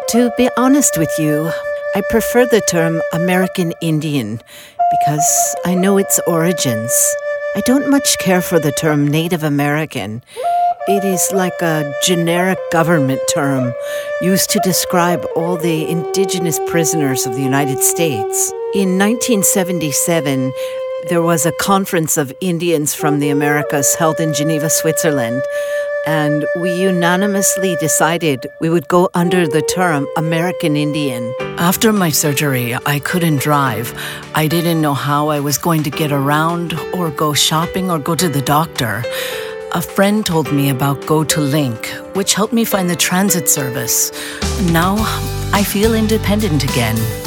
To be honest with you, I prefer the term American Indian because I know its origins. I don't much care for the term Native American. It is like a generic government term used to describe all the indigenous prisoners of the United States. In 1977, there was a conference of Indians from the Americas held in Geneva, Switzerland, and we unanimously decided we would go under the term American Indian. After my surgery, I couldn't drive. I didn't know how I was going to get around or go shopping or go to the doctor. A friend told me about GoToLink, which helped me find the transit service. Now I feel independent again.